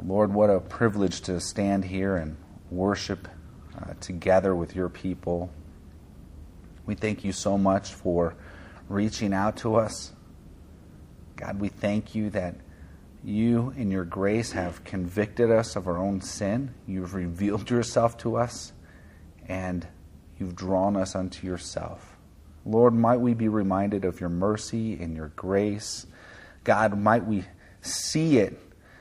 Lord, what a privilege to stand here and worship together with your people. We thank you so much for reaching out to us. God, we thank you that you, in your grace, have convicted us of our own sin. You've revealed yourself to us, and you've drawn us unto yourself. Lord, might we be reminded of your mercy and your grace. God, might we see it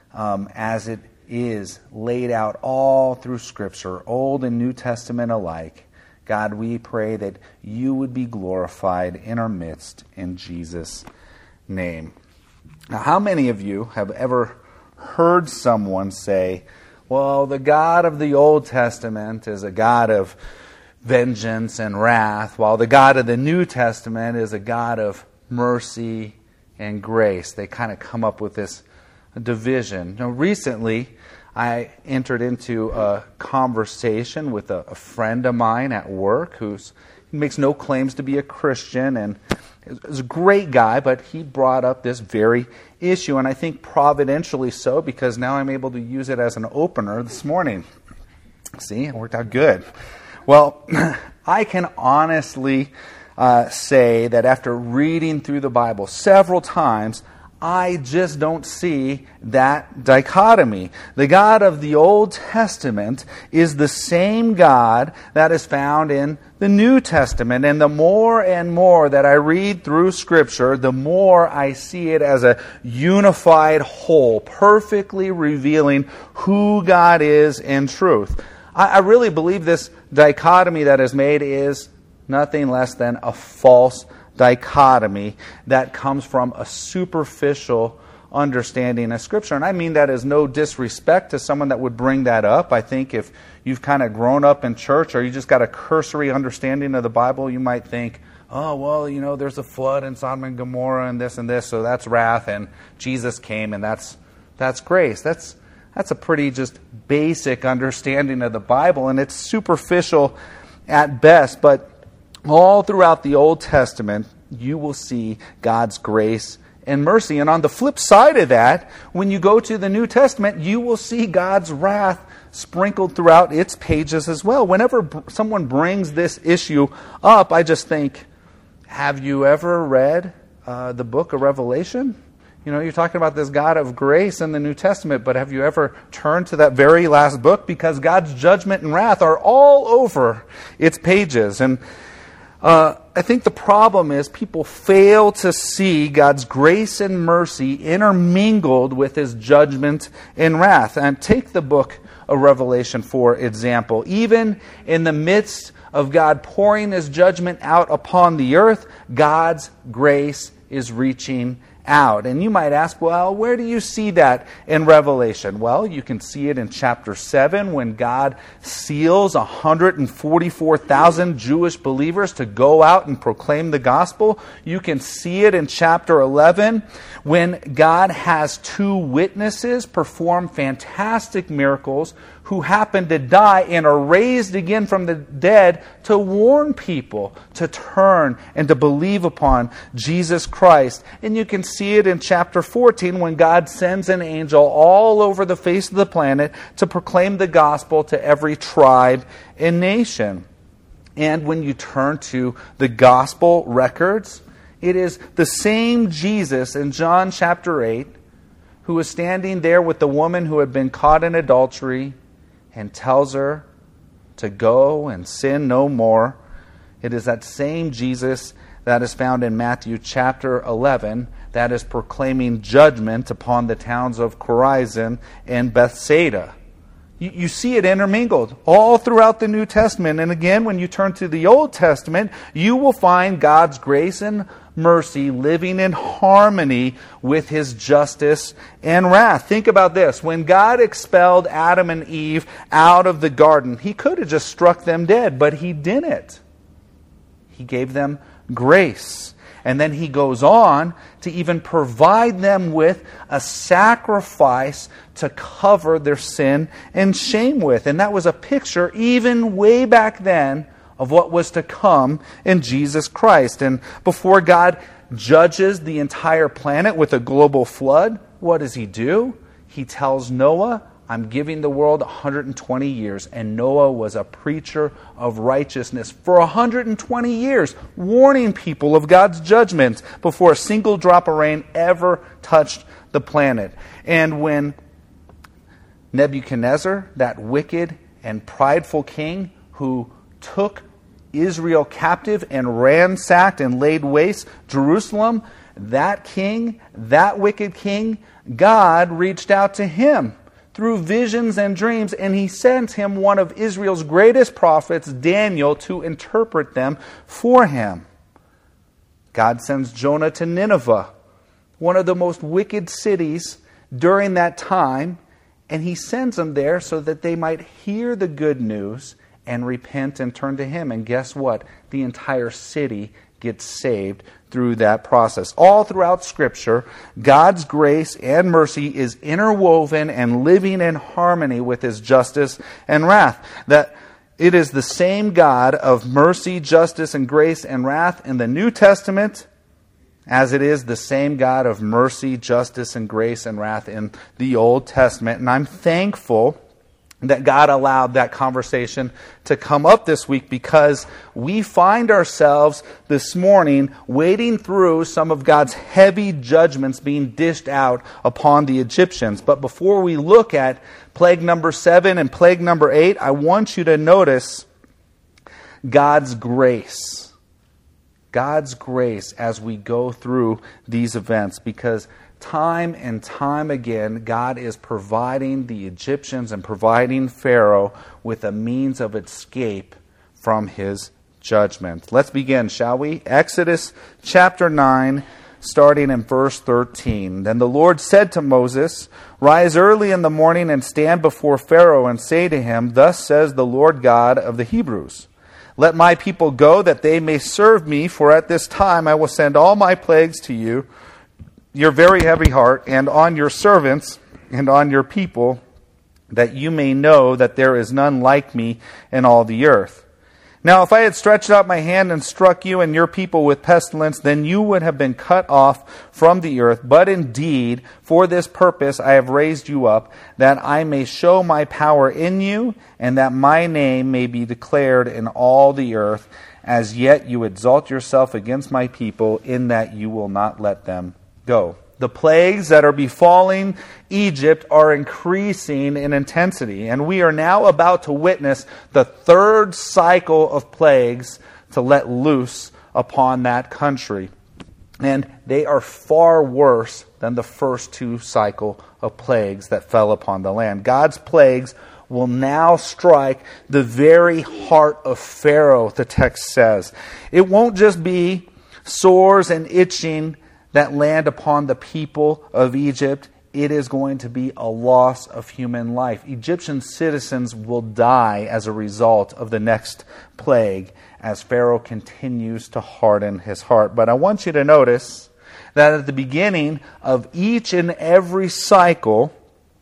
as it is laid out all through Scripture, Old and New Testament alike. God, we pray that you would be glorified in our midst in Jesus' name. Now, how many of you have ever heard someone say, well, the God of the Old Testament is a God of vengeance and wrath, while the God of the New Testament is a God of mercy and grace? They kind of come up with this division. Now, recently, I entered into a conversation with a friend of mine at work he makes no claims to be a Christian, and is a great guy, but he brought up this very issue, and I think providentially so, because now I'm able to use it as an opener this morning. See, it worked out good. Well, I can honestly say that after reading through the Bible several times, I just don't see that dichotomy. The God of the Old Testament is the same God that is found in the New Testament. And the more and more that I read through Scripture, the more I see it as a unified whole, perfectly revealing who God is in truth. I really believe this dichotomy that is made is nothing less than a false dichotomy that comes from a superficial understanding of Scripture. And I mean that as no disrespect to someone that would bring that up. I think if you've kind of grown up in church or you just got a cursory understanding of the Bible, you might think, oh, well, there's a flood in Sodom and Gomorrah and this, so that's wrath, and Jesus came, and that's grace. That's a pretty just basic understanding of the Bible, and it's superficial at best, but all throughout the Old Testament, you will see God's grace and mercy. And on the flip side of that, when you go to the New Testament, you will see God's wrath sprinkled throughout its pages as well. Whenever someone brings this issue up, I just think, have you ever read the book of Revelation? You're talking about this God of grace in the New Testament, but have you ever turned to that very last book? Because God's judgment and wrath are all over its pages. And I think the problem is people fail to see God's grace and mercy intermingled with His judgment and wrath. And take the book of Revelation, for example. Even in the midst of God pouring His judgment out upon the earth, God's grace is reaching out. And you might ask, well, where do you see that in Revelation? Well, you can see it in chapter 7 when God seals 144,000 Jewish believers to go out and proclaim the gospel. You can see it in chapter 11 when God has two witnesses perform fantastic miracles who happen to die and are raised again from the dead to warn people to turn and to believe upon Jesus Christ. And you can see it in chapter 14 when God sends an angel all over the face of the planet to proclaim the gospel to every tribe and nation. And when you turn to the gospel records, it is the same Jesus in John chapter 8 who was standing there with the woman who had been caught in adultery and tells her to go and sin no more. It is that same Jesus that is found in Matthew chapter 11 that is proclaiming judgment upon the towns of Chorazin and Bethsaida. You see it intermingled all throughout the New Testament. And again, when you turn to the Old Testament, you will find God's grace and mercy living in harmony with His justice and wrath. Think about this. When God expelled Adam and Eve out of the garden, He could have just struck them dead, but He didn't. He gave them grace. And then He goes on to even provide them with a sacrifice to cover their sin and shame with. And that was a picture, even way back then, of what was to come in Jesus Christ. And before God judges the entire planet with a global flood, what does He do? he tells Noah, I'm giving the world 120 years. And Noah was a preacher of righteousness for 120 years, warning people of God's judgments before a single drop of rain ever touched the planet. And when Nebuchadnezzar, that wicked and prideful king who took Israel captive and ransacked and laid waste Jerusalem, that king, that wicked king, God reached out to him through visions and dreams, and he sent him one of Israel's greatest prophets, Daniel, to interpret them for him. God sends Jonah to Nineveh, one of the most wicked cities during that time, and he sends them there so that they might hear the good news and repent and turn to him. And guess what? The entire city gets saved through that process. All throughout Scripture, God's grace and mercy is interwoven and living in harmony with his justice and wrath. That it is the same God of mercy, justice, and grace and wrath in the New Testament as it is the same God of mercy, justice, and grace and wrath in the Old Testament. And I'm thankful that God allowed that conversation to come up this week, because we find ourselves this morning wading through some of God's heavy judgments being dished out upon the Egyptians. But before we look at plague number 7 and plague number 8, I want you to notice God's grace. God's grace as we go through these events, because time and time again, God is providing the Egyptians and providing Pharaoh with a means of escape from his judgment. Let's begin, shall we? Exodus chapter 9, starting in verse 13. Then the Lord said to Moses, Rise early in the morning and stand before Pharaoh and say to him, Thus says the Lord God of the Hebrews, Let my people go that they may serve me, for at this time I will send all my plagues to you, your very heavy heart, and on your servants and on your people, that you may know that there is none like me in all the earth. Now if I had stretched out my hand and struck you and your people with pestilence, then you would have been cut off from the earth. But indeed, for this purpose I have raised you up, that I may show my power in you, and that my name may be declared in all the earth. As yet you exalt yourself against my people, in that you will not let them go. The plagues that are befalling Egypt are increasing in intensity, and we are now about to witness the third cycle of plagues to let loose upon that country. And they are far worse than the first two cycle of plagues that fell upon the land. God's plagues will now strike the very heart of Pharaoh, the text says. It won't just be sores and itching that land upon the people of Egypt. It is going to be a loss of human life. Egyptian citizens will die as a result of the next plague as Pharaoh continues to harden his heart. But I want you to notice that at the beginning of each and every cycle,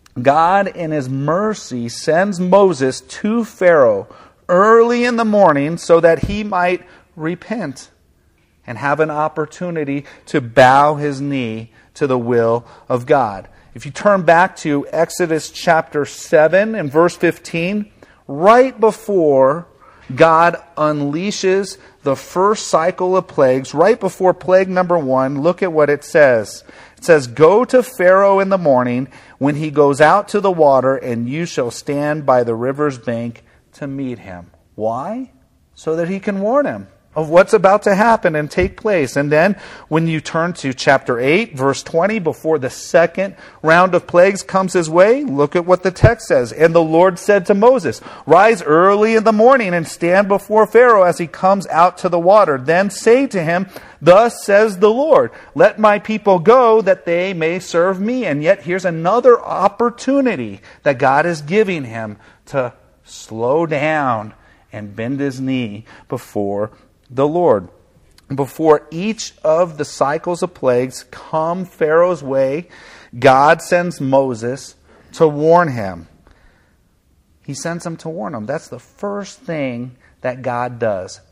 God in his mercy sends Moses to Pharaoh early in the morning so that he might repent and have an opportunity to bow his knee to the will of God. If you turn back to Exodus chapter 7 and verse 15, right before God unleashes the first cycle of plagues, right before plague number 1, look at what it says. It says, Go to Pharaoh in the morning when he goes out to the water, and you shall stand by the river's bank to meet him. Why? So that he can warn him of what's about to happen and take place. And then when you turn to chapter 8, verse 20, before the second round of plagues comes his way, look at what the text says. And the Lord said to Moses, Rise early in the morning and stand before Pharaoh as he comes out to the water. Then say to him, Thus says the Lord, Let my people go that they may serve me. And yet here's another opportunity that God is giving him to slow down and bend his knee before the Lord. Before each of the cycles of plagues come Pharaoh's way, God sends Moses to warn him. He sends him to warn him. That's the first thing that God does.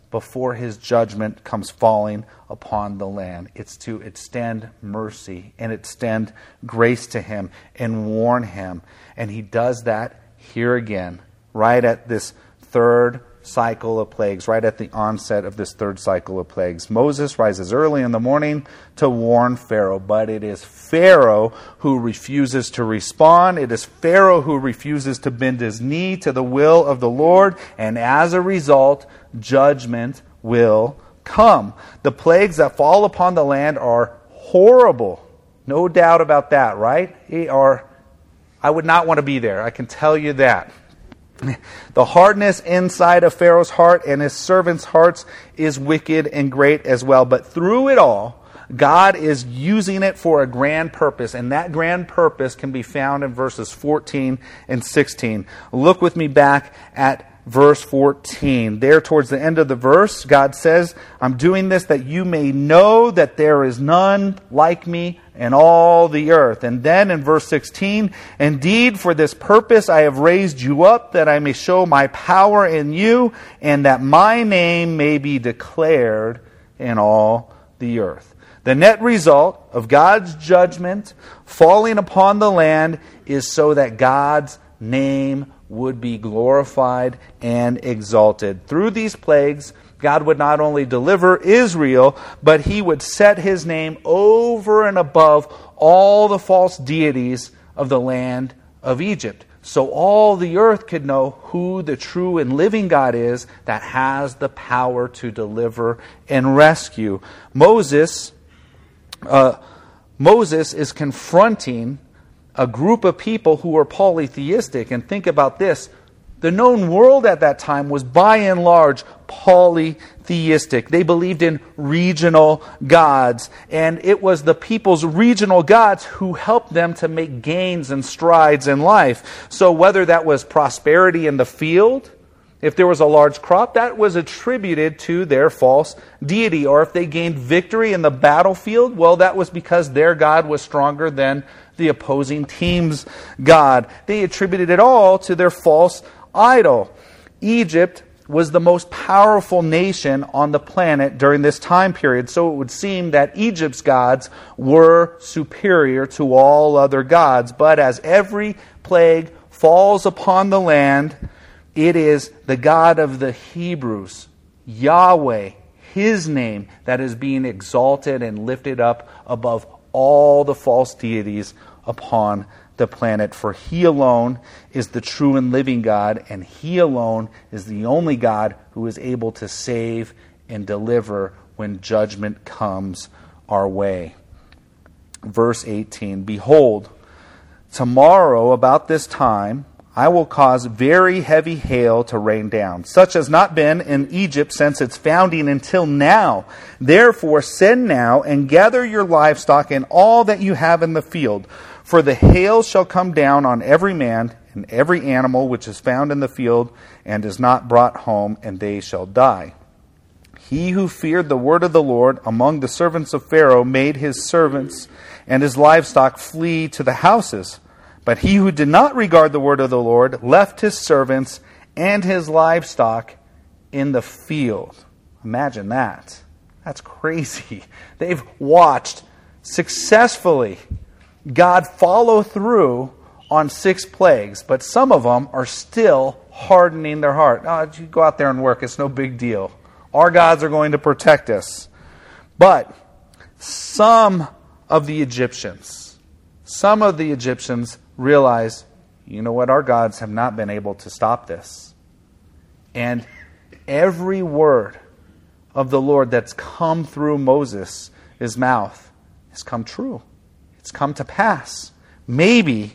before his judgment comes falling upon the land. It's to extend mercy and extend grace to him and warn him. And he does that here again, right at this third cycle of plagues, right at the onset of this third cycle of plagues. Moses rises early in the morning to warn Pharaoh, but it is Pharaoh who refuses to respond. It is Pharaoh who refuses to bend his knee to the will of the Lord, and as a result, judgment will come. The plagues that fall upon the land are horrible. No doubt about that, right? I would not want to be there. I can tell you that. The hardness inside of Pharaoh's heart and his servants' hearts is wicked and great as well. But through it all, God is using it for a grand purpose, and that grand purpose can be found in verses 14 and 16. Look with me back at verse 14. There towards the end of the verse, God says, I'm doing this that you may know that there is none like me in all the earth. And then in verse 16, indeed, for this purpose I have raised you up, that I may show my power in you, and that my name may be declared in all the earth. The net result of God's judgment falling upon the land is so that God's name would be glorified and exalted. Through these plagues, God would not only deliver Israel, but he would set his name over and above all the false deities of the land of Egypt. So all the earth could know who the true and living God is that has the power to deliver and rescue. Moses is confronting a group of people who were polytheistic. And think about this. The known world at that time was by and large polytheistic. They believed in regional gods. And it was the people's regional gods who helped them to make gains and strides in life. So whether that was prosperity in the field, if there was a large crop, that was attributed to their false deity. Or if they gained victory in the battlefield, well, that was because their God was stronger than the opposing team's God. They attributed it all to their false idol. Egypt was the most powerful nation on the planet during this time period, so it would seem that Egypt's gods were superior to all other gods. But as every plague falls upon the land, it is the God of the Hebrews, Yahweh, his name, that is being exalted and lifted up above all the false deities upon the planet. For he alone is the true and living God, and he alone is the only God who is able to save and deliver when judgment comes our way. Verse 18, behold, tomorrow about this time I will cause very heavy hail to rain down, such has not been in Egypt since its founding until now. Therefore send now and gather your livestock and all that you have in the field. For the hail shall come down on every man and every animal which is found in the field and is not brought home, and they shall die. He who feared the word of the Lord among the servants of Pharaoh made his servants and his livestock flee to the houses. But he who did not regard the word of the Lord left his servants and his livestock in the field. Imagine that. That's crazy. They've watched successfully God follow through on 6 plagues, but some of them are still hardening their heart. Oh, you go out there and work. It's no big deal. Our gods are going to protect us. But some of the Egyptians realize, you know what, our gods have not been able to stop this. And every word of the Lord that's come through Moses' mouth has come true. It's come to pass. Maybe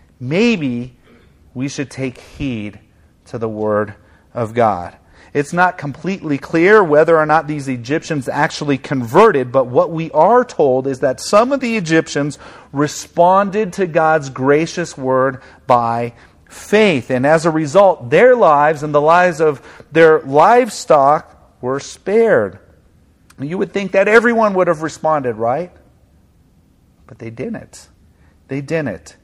we should take heed to the word of God. It's not completely clear whether or not these Egyptians actually converted, but what we are told is that some of the Egyptians responded to God's gracious word by faith. And as a result, their lives and the lives of their livestock were spared. You would think that everyone would have responded, right? But they didn't. They didn't.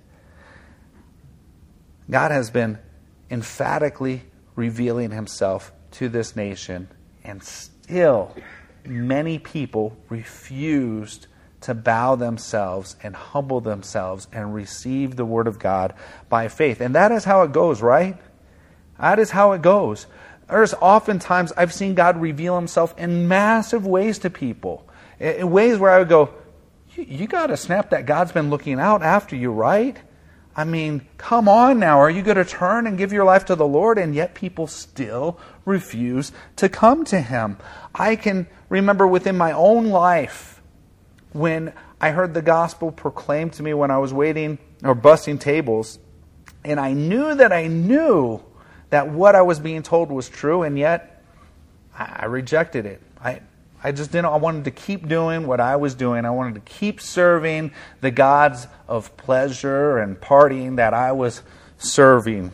God has been emphatically revealing himself to this nation, And still, many people refused to bow themselves and humble themselves and receive the Word of God by faith. And that is how it goes, right? That is how it goes. There's oftentimes I've seen God reveal Himself in massive ways to people. In ways where I would go, you got to snap that God's been looking out after you, right? I mean, come on now. Are you going to turn and give your life to the Lord? And yet people still refuse to come to Him. I can remember within my own life when I heard the gospel proclaimed to me when I was waiting or bussing tables, and I knew that what I was being told was true, and yet I rejected it. I just didn't. I wanted to keep doing what I was doing. I wanted to keep serving the gods of pleasure and partying that I was serving.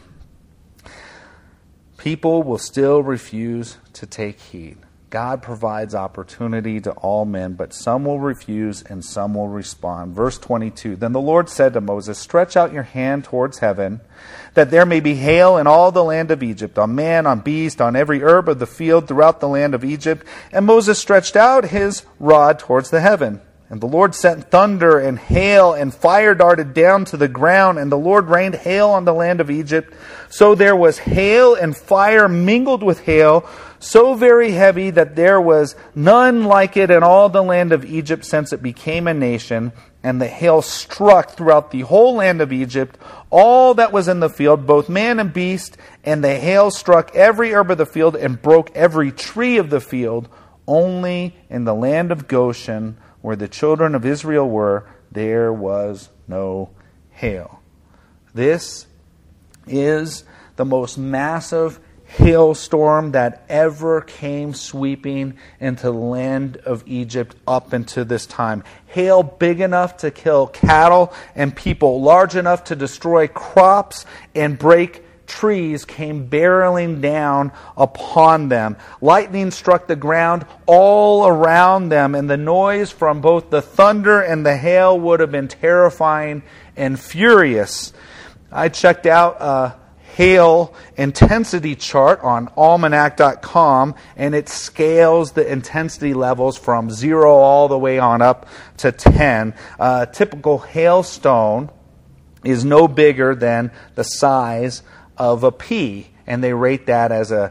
People will still refuse to take heed. God provides opportunity to all men, but some will refuse and some will respond. Verse 22, Then the Lord said to Moses, Stretch out your hand towards heaven, that there may be hail in all the land of Egypt, on man, on beast, on every herb of the field throughout the land of Egypt. And Moses stretched out his rod towards the heaven. And the Lord sent thunder and hail, and fire darted down to the ground, and the Lord rained hail on the land of Egypt. So there was hail and fire mingled with hail, so very heavy that there was none like it in all the land of Egypt since it became a nation. And the hail struck throughout the whole land of Egypt, all that was in the field, both man and beast. And the hail struck every herb of the field and broke every tree of the field. Only in the land of Goshen, where the children of Israel were, there was no hail. This is the most massive hailstorm that ever came sweeping into the land of Egypt up until this time. Hail big enough to kill cattle and people, large enough to destroy crops and break trees, came barreling down upon them. Lightning struck the ground all around them, and the noise from both the thunder and the hail would have been terrifying and furious. I checked out a hail intensity chart on almanac.com, and it scales the intensity levels from 0 all the way on up to 10. A typical hailstone is no bigger than the size of a pea, and they rate that as a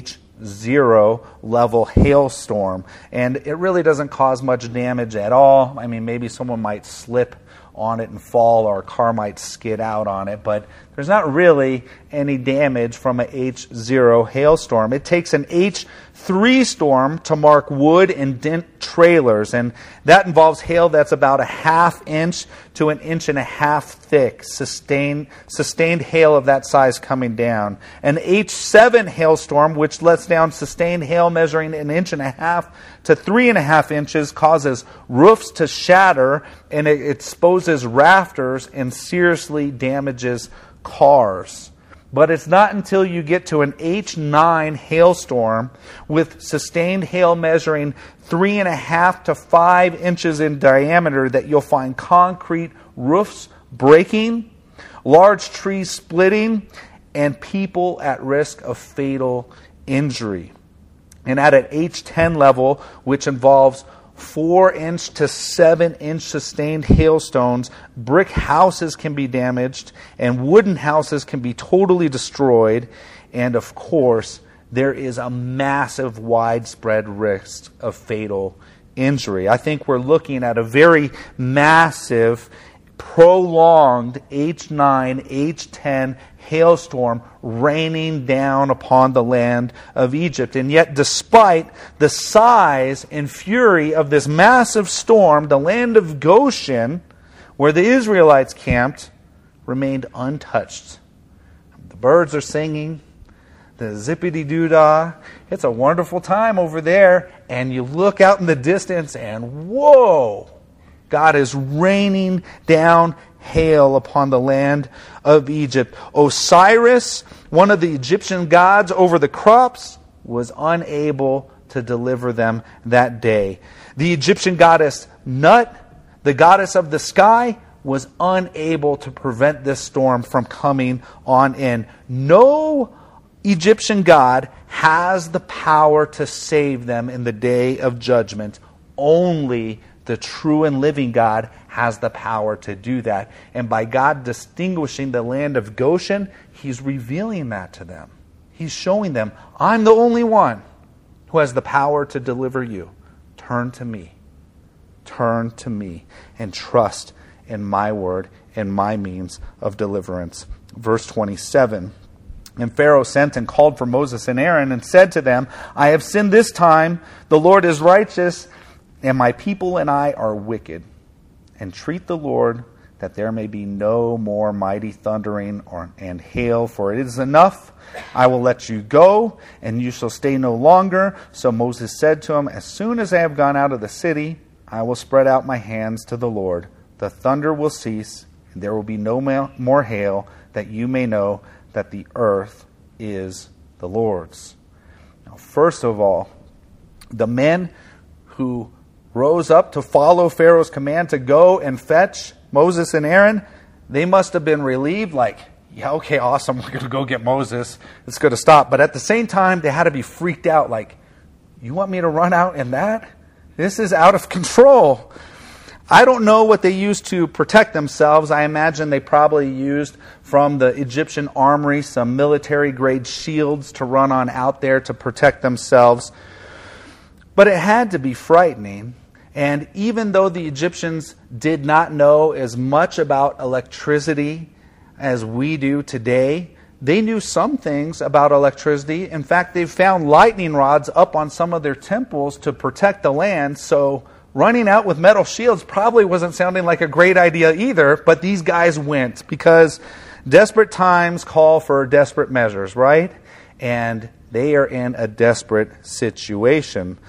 H0 level hailstorm. And it really doesn't cause much damage at all. I mean, maybe someone might slip on it and fall, or a car might skid out on it, but there's not really any damage from an H0 hailstorm. It takes an H3 storm to mark wood and dent trailers, and that involves hail that's about a 1/2 inch to 1.5 inches thick, sustained hail of that size coming down. An H7 hailstorm, which lets down sustained hail measuring 1.5 inches to 3.5 inches, causes roofs to shatter, and it exposes rafters and seriously damages cars. But it's not until you get to an H9 hailstorm with sustained hail measuring 3.5 to 5 inches in diameter that you'll find concrete roofs breaking, large trees splitting, and people at risk of fatal injury. And at an H10 level, which involves 4-inch to 7-inch sustained hailstones, brick houses can be damaged, and wooden houses can be totally destroyed. And of course, there is a massive widespread risk of fatal injury. I think we're looking at a very massive, prolonged H9, H10 hailstorm raining down upon the land of Egypt. And yet, despite the size and fury of this massive storm, the land of Goshen, where the Israelites camped, remained untouched. The birds are singing, the zippity-doo-dah. It's a wonderful time over there. And you look out in the distance and whoa! God is raining down hail upon the land of Egypt. Osiris, one of the Egyptian gods over the crops, was unable to deliver them that day. The Egyptian goddess Nut, the goddess of the sky, was unable to prevent this storm from coming on in. No Egyptian god has the power to save them in the day of judgment. Only the true and living God has the power to do that. And by God distinguishing the land of Goshen, He's revealing that to them. He's showing them, I'm the only one who has the power to deliver you. Turn to me. Turn to me and trust in my word and my means of deliverance. Verse 27. And Pharaoh sent and called for Moses and Aaron and said to them, I have sinned this time. The Lord is righteous, and my people and I are wicked. Entreat the Lord that there may be no more mighty thundering and hail, for it is enough. I will let you go, and you shall stay no longer. So Moses said to him, as soon as I have gone out of the city, I will spread out my hands to the Lord. The thunder will cease, and there will be no more hail, that you may know that the earth is the Lord's. Now, first of all, the men who rose up to follow Pharaoh's command to go and fetch Moses and Aaron, they must have been relieved, like, yeah, okay, awesome, we're going to go get Moses. It's going to stop. But at the same time, they had to be freaked out, like, you want me to run out in that? This is out of control. I don't know what they used to protect themselves. I imagine they probably used from the Egyptian armory some military-grade shields to run on out there to protect themselves. But it had to be frightening. And even though the Egyptians did not know as much about electricity as we do today, they knew some things about electricity. In fact, they've found lightning rods up on some of their temples to protect the land. So running out with metal shields probably wasn't sounding like a great idea either, but these guys went because desperate times call for desperate measures, right? And they are in a desperate situation.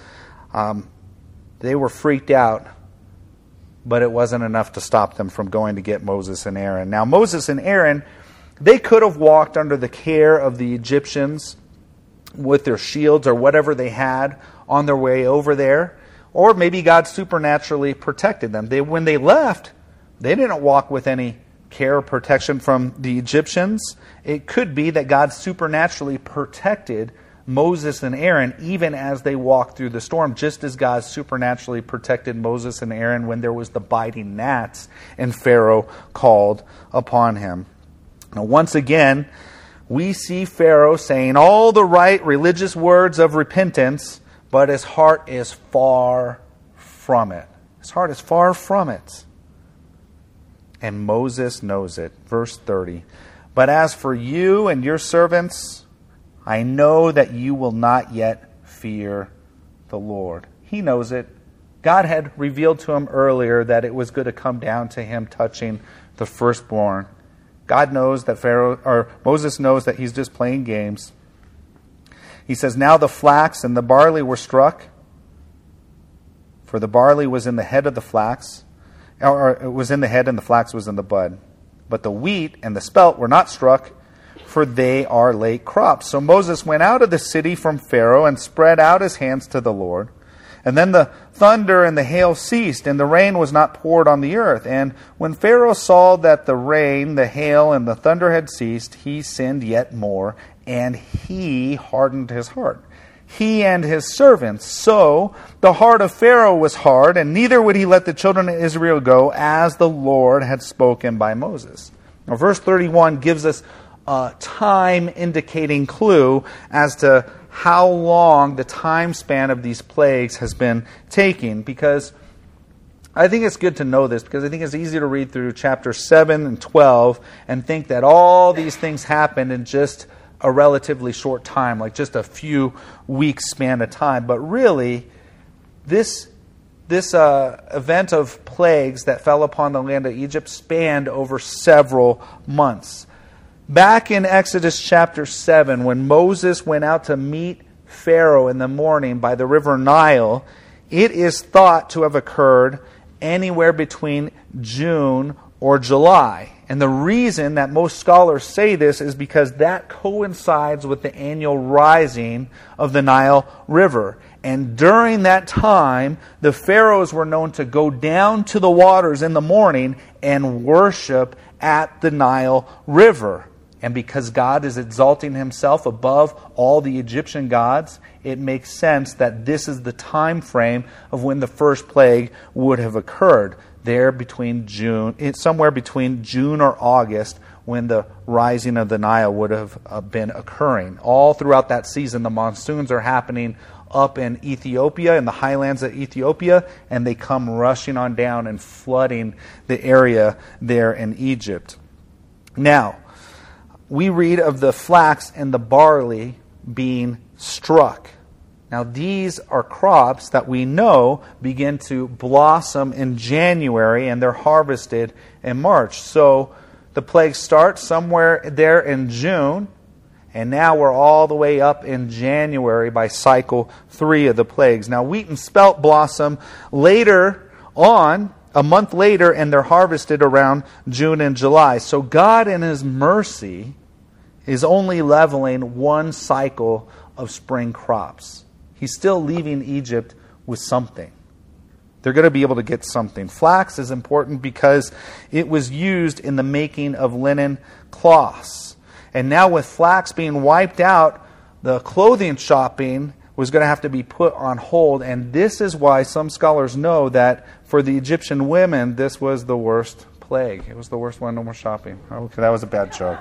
They were freaked out, but it wasn't enough to stop them from going to get Moses and Aaron. Now, Moses and Aaron, they could have walked under the care of the Egyptians with their shields or whatever they had on their way over there. Or maybe God supernaturally protected them. When they left, they didn't walk with any care or protection from the Egyptians. It could be that God supernaturally protected Moses and Aaron even as they walked through the storm, just as God supernaturally protected Moses and Aaron when there was the biting gnats and Pharaoh called upon him. Now, once again, we see Pharaoh saying all the right religious words of repentance, but his heart is far from it. His heart is far from it. And Moses knows it. Verse 30. But as for you and your servants, I know that you will not yet fear the Lord. He knows it. God had revealed to him earlier that it was going to come down to him touching the firstborn. God knows that Moses knows that he's just playing games. He says, now the flax and the barley were struck, for the barley was in the head of the flax, or it was in the head and the flax was in the bud. But the wheat and the spelt were not struck, for they are late crops. So Moses went out of the city from Pharaoh and spread out his hands to the Lord. And then the thunder and the hail ceased, and the rain was not poured on the earth. And when Pharaoh saw that the rain, the hail, and the thunder had ceased, he sinned yet more, and he hardened his heart, he and his servants. So the heart of Pharaoh was hard, and neither would he let the children of Israel go, as the Lord had spoken by Moses. Now, verse 31 gives us a time indicating clue as to how long the time span of these plagues has been taking, because I think it's good to know this, because I think it's easy to read through chapter 7 and 12 and think that all these things happened in just a relatively short time, like just a few weeks span of time. But really, this event of plagues that fell upon the land of Egypt spanned over several months. Back in Exodus chapter 7, when Moses went out to meet Pharaoh in the morning by the river Nile, it is thought to have occurred anywhere between June or July. And the reason that most scholars say this is because that coincides with the annual rising of the Nile River. And during that time, the pharaohs were known to go down to the waters in the morning and worship at the Nile River. And because God is exalting himself above all the Egyptian gods, it makes sense that this is the time frame of when the first plague would have occurred. There between somewhere between June or August, when the rising of the Nile would have been occurring. All throughout that season, the monsoons are happening up in Ethiopia, in the highlands of Ethiopia, and they come rushing on down and flooding the area there in Egypt. Now, we read of the flax and the barley being struck. Now, these are crops that we know begin to blossom in January, and they're harvested in March. So the plague starts somewhere there in June, and now we're all the way up in January by cycle 3 of the plagues. Now, wheat and spelt blossom later on, a month later, and they're harvested around June and July. So God in his mercy is only leveling one cycle of spring crops. He's still leaving Egypt with something. They're going to be able to get something. Flax is important because it was used in the making of linen cloths. And now with flax being wiped out, the clothing shopping was going to have to be put on hold. And this is why some scholars know that for the Egyptian women, this was the worst plague. It was the worst one, no more shopping. Okay, that was a bad joke.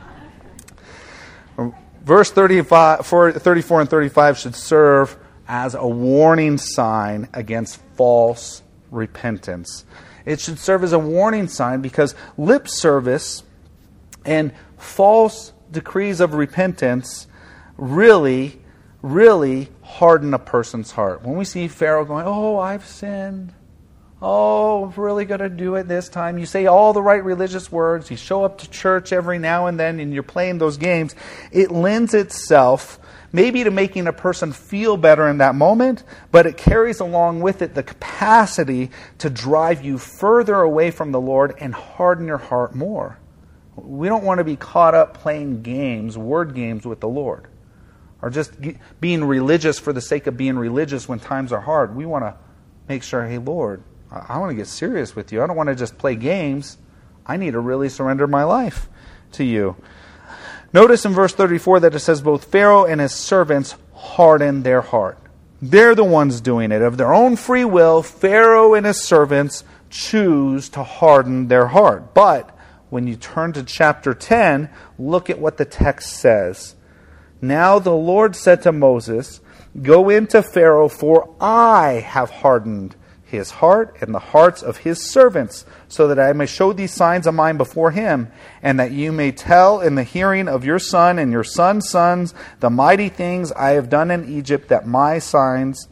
Verse 34 and 35 should serve as a warning sign against false repentance. It should serve as a warning sign because lip service and false decrees of repentance really, really harden a person's heart. When we see Pharaoh going, "Oh, I've sinned. Oh, I'm really going to do it this time." You say all the right religious words. You show up to church every now and then and you're playing those games. It lends itself maybe to making a person feel better in that moment, but it carries along with it the capacity to drive you further away from the Lord and harden your heart more. We don't want to be caught up playing games, word games with the Lord, or just being religious for the sake of being religious when times are hard. We want to make sure, hey, Lord, I want to get serious with you. I don't want to just play games. I need to really surrender my life to you. Notice in verse 34 that it says both Pharaoh and his servants hardened their heart. They're the ones doing it. Of their own free will, Pharaoh and his servants choose to harden their heart. But when you turn to chapter 10, look at what the text says. Now the Lord said to Moses, "Go into Pharaoh, for I have hardened his heart and the hearts of his servants, so that I may show these signs of mine before him, and that you may tell in the hearing of your son and your son's sons the mighty things I have done in Egypt, that my signs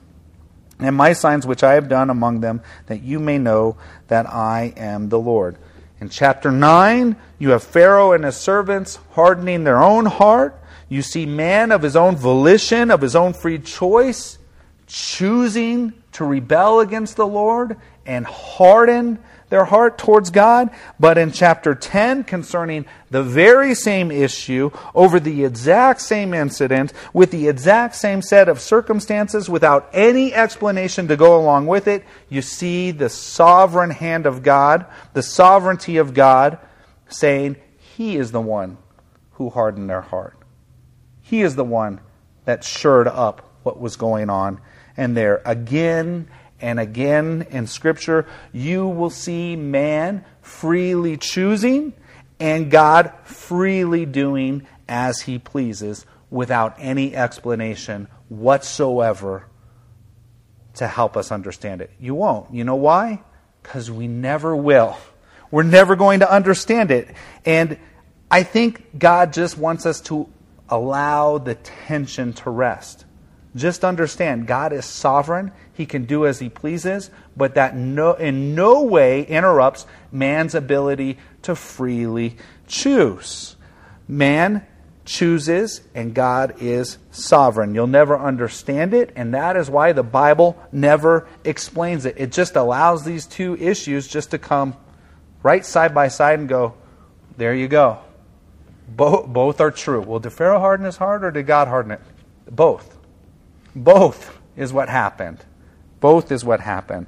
which I have done among them, that you may know that I am the Lord." In chapter 9, you have Pharaoh and his servants hardening their own heart. You see man of his own volition, of his own free choice, choosing to rebel against the Lord and harden their heart towards God. But in chapter 10, concerning the very same issue, over the exact same incident, with the exact same set of circumstances, without any explanation to go along with it, you see the sovereign hand of God, the sovereignty of God, saying, He is the one who hardened their heart. He is the one that shored up what was going on. And there, again and again in Scripture, you will see man freely choosing and God freely doing as He pleases without any explanation whatsoever to help us understand it. You won't. You know why? Because we never will. We're never going to understand it. And I think God just wants us to allow the tension to rest. Just understand, God is sovereign. He can do as He pleases, but that in no way interrupts man's ability to freely choose. Man chooses, and God is sovereign. You'll never understand it, and that is why the Bible never explains it. It just allows these two issues just to come right side by side and go, there you go. Both are true. Well, did Pharaoh harden his heart, or did God harden it? Both. Both is what happened. Both is what happened.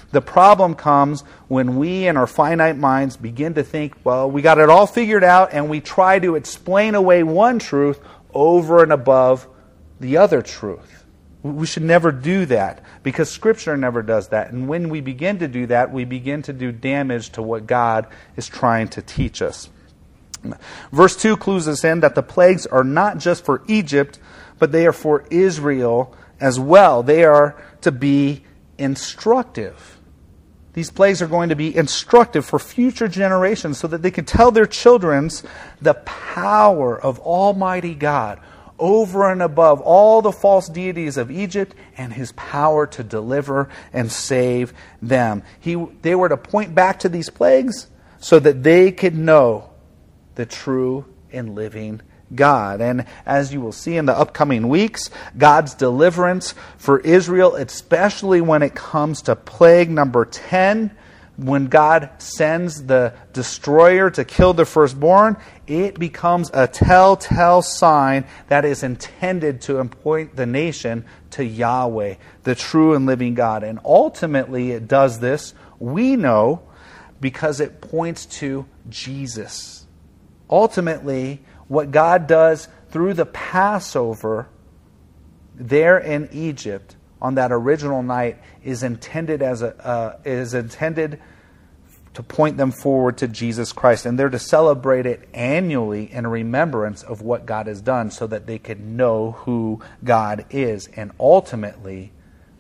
The problem comes when we in our finite minds begin to think, well, we got it all figured out, and we try to explain away one truth over and above the other truth. We should never do that, because Scripture never does that. And when we begin to do that, we begin to do damage to what God is trying to teach us. Verse 2 clues us in that the plagues are not just for Egypt, but they are for Israel as well. They are to be instructive. These plagues are going to be instructive for future generations so that they can tell their children the power of Almighty God over and above all the false deities of Egypt and His power to deliver and save them. They were to point back to these plagues so that they could know the true and living God. And as you will see in the upcoming weeks, God's deliverance for Israel, especially when it comes to plague number 10, when God sends the destroyer to kill the firstborn, it becomes a telltale sign that is intended to point the nation to Yahweh, the true and living God. And ultimately it does this, we know, because it points to Jesus. Ultimately, what God does through the Passover there in Egypt on that original night is intended to point them forward to Jesus Christ, and they're to celebrate it annually in remembrance of what God has done, so that they could know who God is. And ultimately,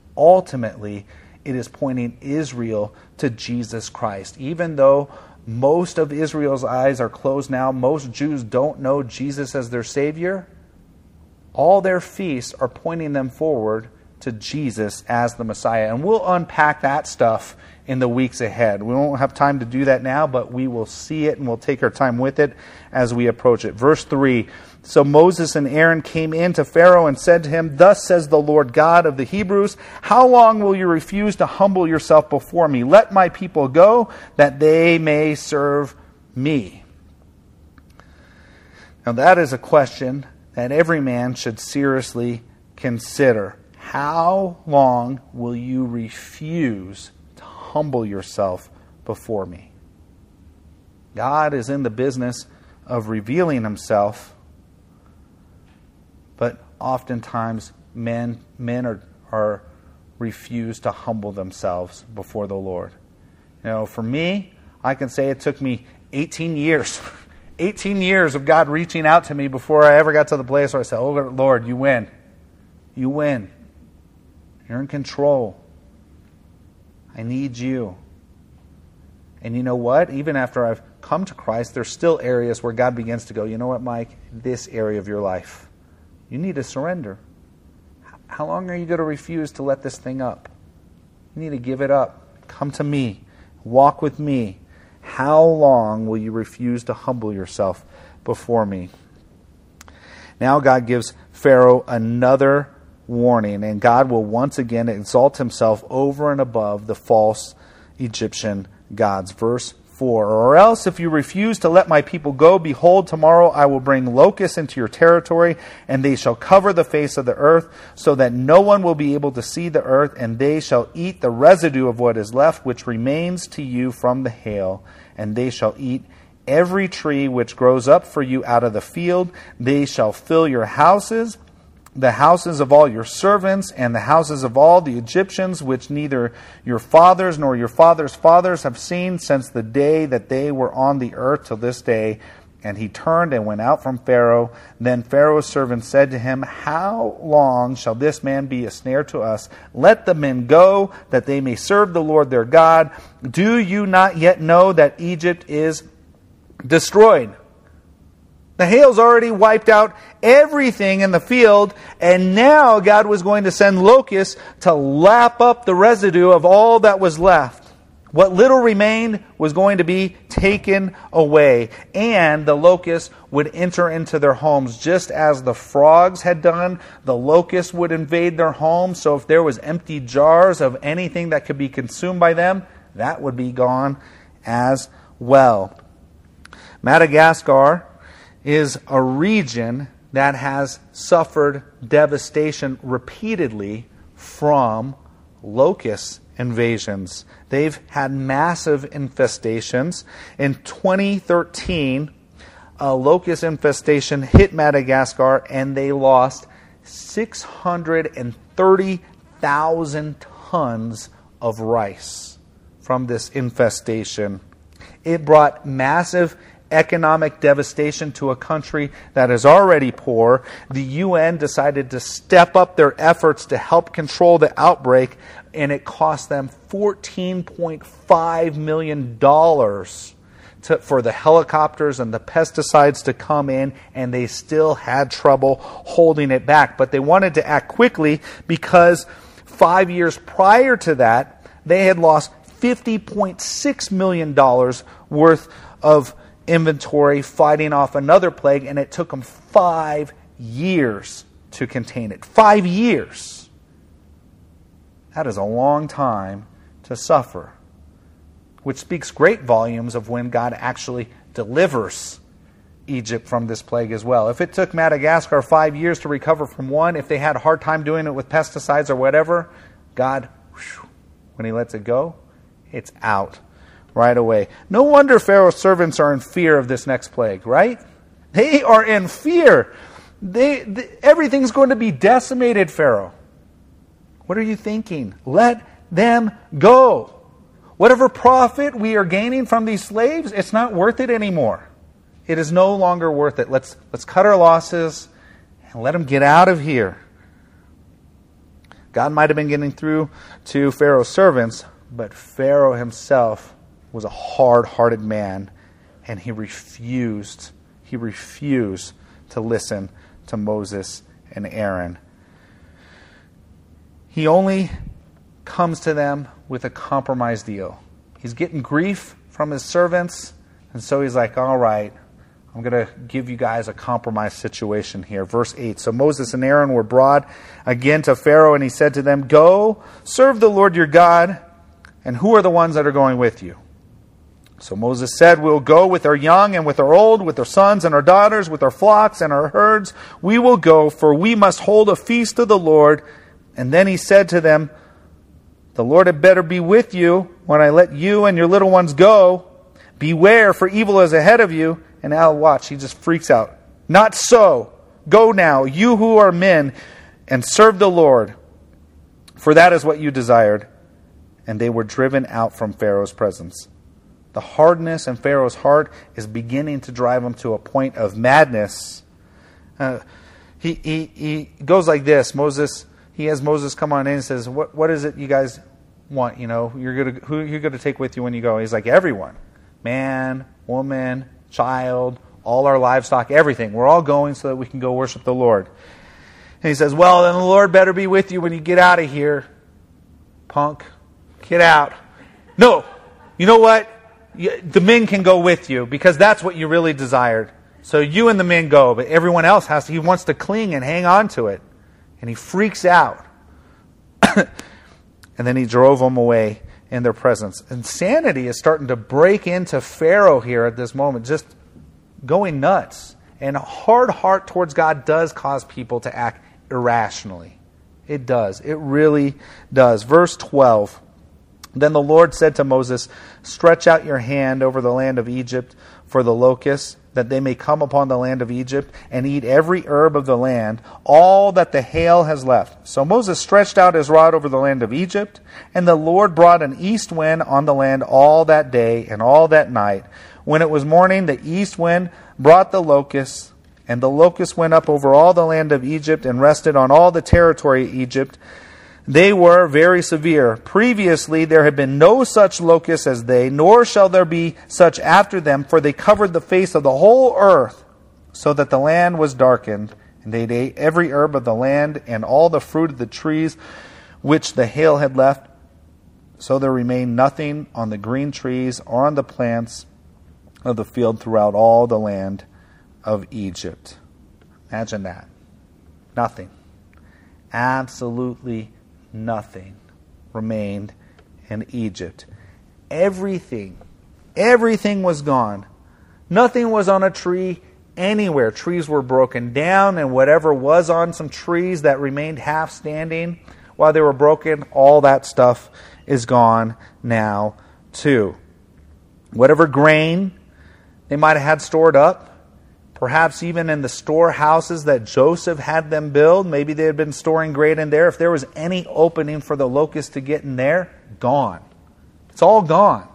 it is pointing Israel to Jesus Christ, even though most of Israel's eyes are closed now. Most Jews don't know Jesus as their Savior. All their feasts are pointing them forward to Jesus as the Messiah. And we'll unpack that stuff in the weeks ahead. We won't have time to do that now, but we will see it and we'll take our time with it as we approach it. Verse 3, so Moses and Aaron came in to Pharaoh and said to him, thus says the Lord God of the Hebrews, how long will you refuse to humble yourself before me? Let my people go, that they may serve me. Now that is a question that every man should seriously consider. How long will you refuse to humble yourself before me? God is in the business of revealing Himself, but oftentimes men are refused to humble themselves before the Lord. You know, for me, I can say it took me 18 years. 18 years of God reaching out to me before I ever got to the place where I said, oh Lord, you win. You win. You're in control. I need you. And you know what? Even after I've come to Christ, there's still areas where God begins to go, you know what, Mike? This area of your life, you need to surrender. How long are you going to refuse to let this thing up? You need to give it up. Come to me. Walk with me. How long will you refuse to humble yourself before me? Now God gives Pharaoh another warning, and God will once again exalt Himself over and above the false Egyptian gods. Verse 4, or else if you refuse to let my people go, behold, tomorrow I will bring locusts into your territory, and they shall cover the face of the earth, so that no one will be able to see the earth, and they shall eat the residue of what is left, which remains to you from the hail, and they shall eat every tree which grows up for you out of the field. They shall fill your houses, the houses of all your servants, and the houses of all the Egyptians, which neither your fathers nor your fathers' fathers have seen since the day that they were on the earth till this day. And he turned and went out from Pharaoh. Then Pharaoh's servants said to him, how long shall this man be a snare to us? Let the men go, that they may serve the Lord their God. Do you not yet know that Egypt is destroyed? The hail's already wiped out everything in the field, and now God was going to send locusts to lap up the residue of all that was left. What little remained was going to be taken away, and the locusts would enter into their homes just as the frogs had done. The locusts would invade their homes, so if there was empty jars of anything that could be consumed by them, that would be gone as well. Madagascar is a region that has suffered devastation repeatedly from locusts invasions. They've had massive infestations. In 2013, a locust infestation hit Madagascar, and they lost 630,000 tons of rice from this infestation. It brought massive economic devastation to a country that is already poor. The UN decided to step up their efforts to help control the outbreak, and it cost them $14.5 million for the helicopters and the pesticides to come in, and they still had trouble holding it back. But they wanted to act quickly because 5 years prior to that, they had lost $50.6 million worth of inventory fighting off another plague, and it took them 5 years to contain it. 5 years. That is a long time to suffer, which speaks great volumes of when God actually delivers Egypt from this plague as well. If it took Madagascar 5 years to recover from one, if they had a hard time doing it with pesticides or whatever, God, when He lets it go, it's out right away. No wonder Pharaoh's servants are in fear of this next plague, right? They are in fear. Everything's going to be decimated, Pharaoh. What are you thinking? Let them go. Whatever profit we are gaining from these slaves, it's not worth it anymore. It is no longer worth it. Let's cut our losses and let them get out of here. God might have been getting through to Pharaoh's servants, but Pharaoh himself was a hard-hearted man, and he refused to listen to Moses and Aaron. He only comes to them with a compromise deal. He's getting grief from his servants, and so he's like, all right, I'm going to give you guys a compromise situation here. Verse 8, so Moses and Aaron were brought again to Pharaoh, and he said to them, go, serve the Lord your God, and who are the ones that are going with you? So Moses said, we'll go with our young and with our old, with our sons and our daughters, with our flocks and our herds. We will go, for we must hold a feast to the Lord. And then he said to them, the Lord had better be with you when I let you and your little ones go. Beware, for evil is ahead of you. And now watch, he just freaks out. Not so. Go now, you who are men, and serve the Lord, for that is what you desired. And they were driven out from Pharaoh's presence. The hardness in Pharaoh's heart is beginning to drive him to a point of madness. He goes like this. He has Moses come on in and says, "What is it you guys want? You know, who you're gonna take with you when you go?" He's like, everyone, man, woman, child, all our livestock, everything. We're all going so that we can go worship the Lord. And he says, well, then the Lord better be with you when you get out of here, punk. Get out. No, you know what? The men can go with you because that's what you really desired. So you and the men go, but everyone else he wants to cling and hang on to it. And he freaks out. And then he drove them away in their presence. Insanity is starting to break into Pharaoh here at this moment, just going nuts. And a hard heart towards God does cause people to act irrationally. It does. It really does. Verse 12. Then the Lord said to Moses, stretch out your hand over the land of Egypt for the locusts, that they may come upon the land of Egypt and eat every herb of the land, all that the hail has left. So Moses stretched out his rod over the land of Egypt, and the Lord brought an east wind on the land all that day and all that night. When it was morning, the east wind brought the locusts, and the locusts went up over all the land of Egypt and rested on all the territory of Egypt. They were very severe. Previously there had been no such locusts as they, nor shall there be such after them, for they covered the face of the whole earth, so that the land was darkened. And they ate every herb of the land, and all the fruit of the trees which the hail had left. So there remained nothing on the green trees or on the plants of the field throughout all the land of Egypt. Imagine that. Nothing. Absolutely nothing remained in Egypt. Everything was gone. Nothing was on a tree anywhere. Trees were broken down, and whatever was on some trees that remained half standing while they were broken, all that stuff is gone now too. Whatever grain they might have had stored up, perhaps even in the storehouses that Joseph had them build, maybe they had been storing grain in there. If there was any opening for the locusts to get in there, gone. It's all gone.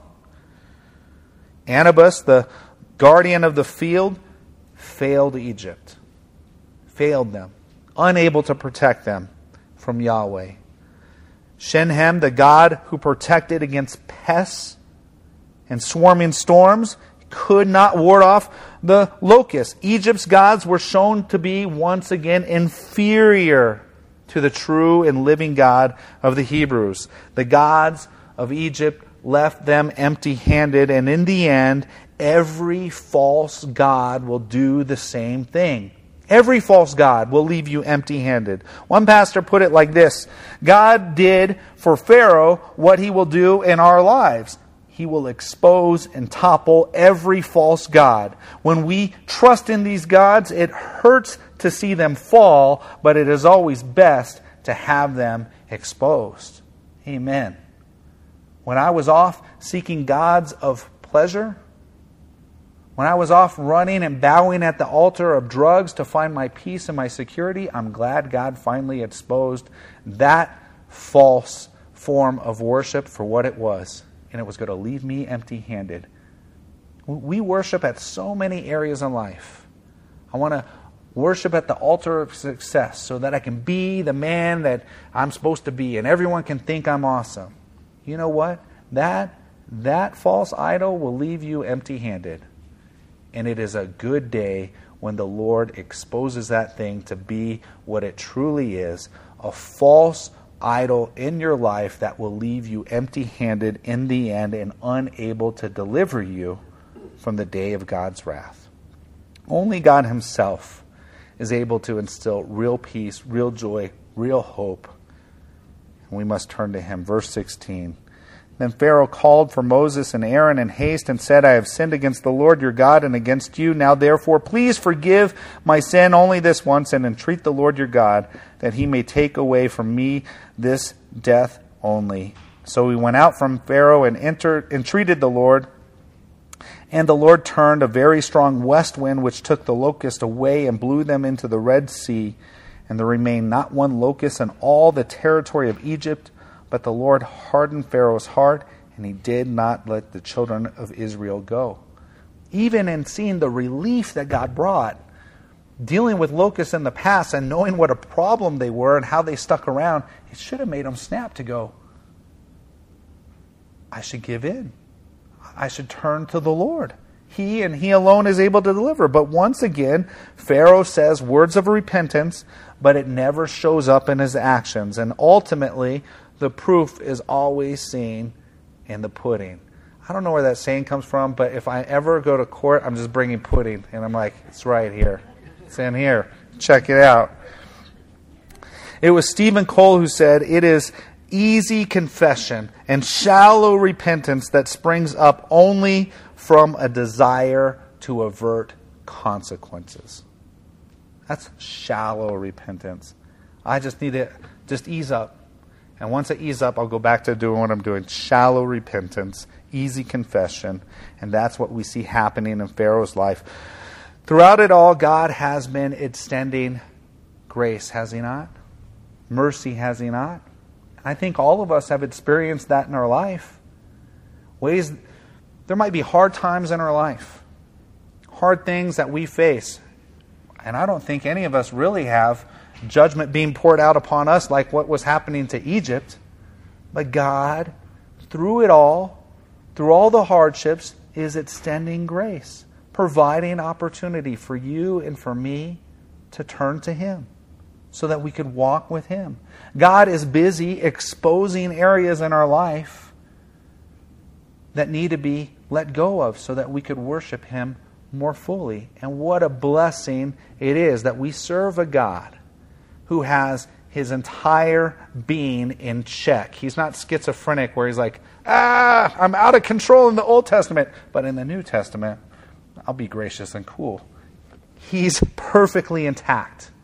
Anubis, the guardian of the field, failed Egypt. Failed them. Unable to protect them from Yahweh. Shenhem, the god who protected against pests and swarming storms, could not ward off the locusts. Egypt's gods were shown to be once again inferior to the true and living God of the Hebrews. The gods of Egypt left them empty-handed, and in the end, every false god will do the same thing. Every false god will leave you empty-handed. One pastor put it like this: God did for Pharaoh what he will do in our lives. He will expose and topple every false god. When we trust in these gods, it hurts to see them fall, but it is always best to have them exposed. Amen. When I was off seeking gods of pleasure, when I was off running and bowing at the altar of drugs to find my peace and my security, I'm glad God finally exposed that false form of worship for what it was. And it was going to leave me empty-handed. We worship at so many areas in life. I want to worship at the altar of success so that I can be the man that I'm supposed to be and everyone can think I'm awesome. You know what? That false idol will leave you empty-handed. And it is a good day when the Lord exposes that thing to be what it truly is, a false idol in your life that will leave you empty-handed in the end and unable to deliver you from the day of God's wrath. Only God himself is able to instill real peace, real joy, real hope. And we must turn to him. Verse 16. Then Pharaoh called for Moses and Aaron in haste and said, I have sinned against the Lord your God and against you. Now therefore, please forgive my sin only this once and entreat the Lord your God that he may take away from me this death only. So he went out from Pharaoh and entreated the Lord. And the Lord turned a very strong west wind which took the locust away and blew them into the Red Sea. And there remained not one locust in all the territory of Egypt. But the Lord hardened Pharaoh's heart, and he did not let the children of Israel go. Even in seeing the relief that God brought, dealing with locusts in the past and knowing what a problem they were and how they stuck around, it should have made him snap to go, I should give in. I should turn to the Lord. He and he alone is able to deliver. But once again, Pharaoh says words of repentance, but it never shows up in his actions. And ultimately, the proof is always seen in the pudding. I don't know where that saying comes from, but if I ever go to court, I'm just bringing pudding. And I'm like, it's right here. It's in here. Check it out. It was Stephen Cole who said, it is easy confession and shallow repentance that springs up only from a desire to avert consequences. That's shallow repentance. I just need to just ease up. And once I ease up, I'll go back to doing what I'm doing. Shallow repentance, easy confession. And that's what we see happening in Pharaoh's life. Throughout it all, God has been extending grace, has he not? Mercy, has he not? I think all of us have experienced that in our life. There might be hard times in our life. Hard things that we face. And I don't think any of us really have judgment being poured out upon us like what was happening to Egypt. But God, through it all, through all the hardships, is extending grace, providing opportunity for you and for me to turn to him so that we could walk with him. God is busy exposing areas in our life that need to be let go of so that we could worship him more fully. And what a blessing it is that we serve a God who has his entire being in check. He's not schizophrenic where he's like, I'm out of control in the Old Testament. But in the New Testament, I'll be gracious and cool. He's perfectly intact,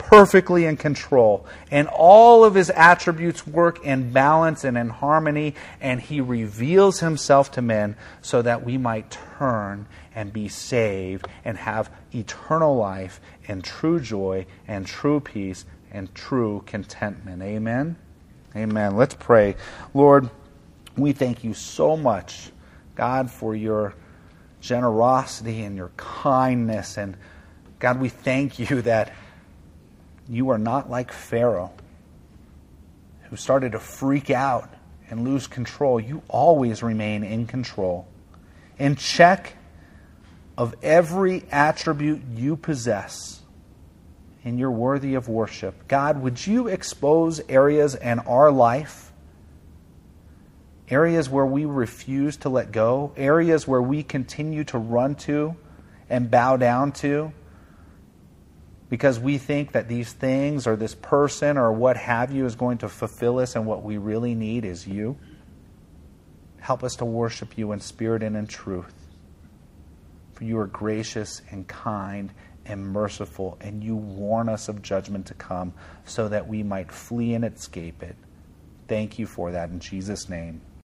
perfectly in control, and all of his attributes work in balance and in harmony, and he reveals himself to men so that we might turn and be saved and have eternal life and true joy and true peace and true contentment. Amen? Amen. Let's pray. Lord, we thank you so much, God, for your generosity and your kindness. And God, we thank you that you are not like Pharaoh, who started to freak out and lose control. You always remain in control, in check of every attribute you possess, and you're worthy of worship. God, would you expose areas in our life, areas where we refuse to let go, areas where we continue to run to and bow down to because we think that these things or this person or what have you is going to fulfill us, and what we really need is you. Help us to worship you in spirit and in truth. For you are gracious and kind and merciful, and you warn us of judgment to come so that we might flee and escape it. Thank you for that in Jesus' name.